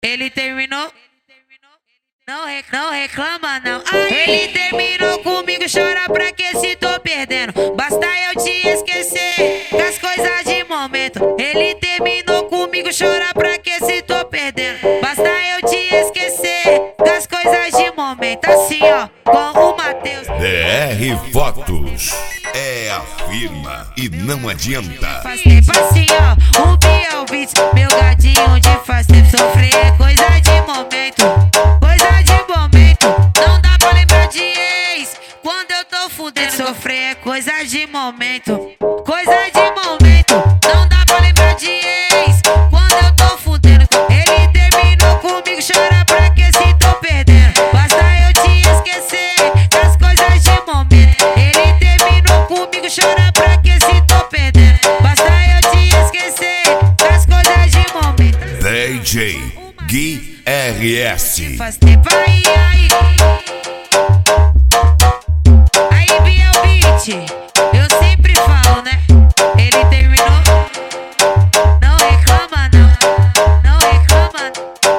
Ele terminou, não reclama não. Ele terminou comigo, chora pra que se tô perdendo. Basta eu te esquecer das coisas de momento. Ele terminou comigo, chora pra que se tô perdendo. Basta eu te esquecer das coisas de momento. Assim ó, com o Matheus. DR Fotos é a firma e não adianta. Faz tempo assim ó, o Biel Beats, meu gadinho de faz tempo sofrer. Coisa de momento, coisa de momento. Não dá pra lembrar de ex quando eu tô fudendo. Sofrer é coisa de momento, coisa de momento. Não dá pra lembrar de ex quando eu tô fudendo. Ele terminou comigo, chora pra que se tô perdendo. Basta eu te esquecer das coisas de momento. Ele terminou comigo, chora pra que se tô perdendo. Basta eu te esquecer das coisas de momento. DJ Gui RS. Faz tempo aí. Aí, Biel Beats, eu sempre falo, né? Ele terminou, não reclama não reclama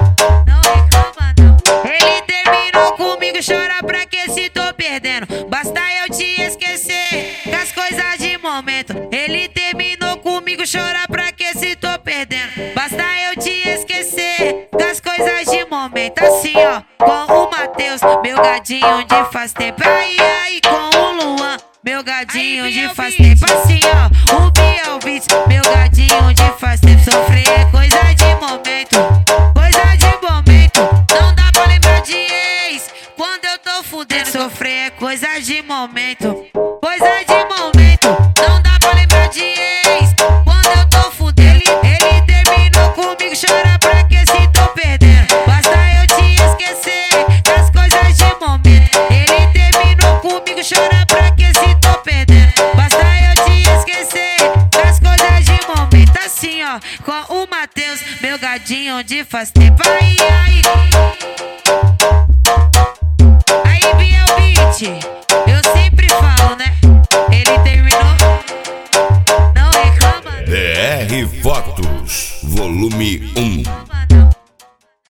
não. Ele terminou comigo, chora pra que se tô perdendo. Basta eu te esquecer das coisas de momento. Ele terminou comigo, chora pra que se tô perdendo. Basta eu te esquecer das coisas de momento. Assim ó, com o Matheus, meu gadinho de faz tempo. Aí, com o Luan, meu gadinho de faz tempo. Assim ó, o Biel Beats, meu gadinho de faz tempo sofrer. Coisa de momento, coisa de momento. Não dá pra lembrar de ex quando eu tô fudendo. Sofrer é coisa de momento, coisa de momento. Não dá pra lembrar de ex quando eu tô fudendo. Ele terminou comigo, chora pra que se tô perdendo. Basta eu te esquecer das coisas de momento. Ele terminou comigo, chora pra que se tô perdendo. Basta eu te esquecer das coisas de momento. Assim ó, com o Matheus, meu gadinho de faz tempo. Aí, Biel Beats, eu sempre falo, né? Ele terminou, não reclama. DR Fotos, volume 1.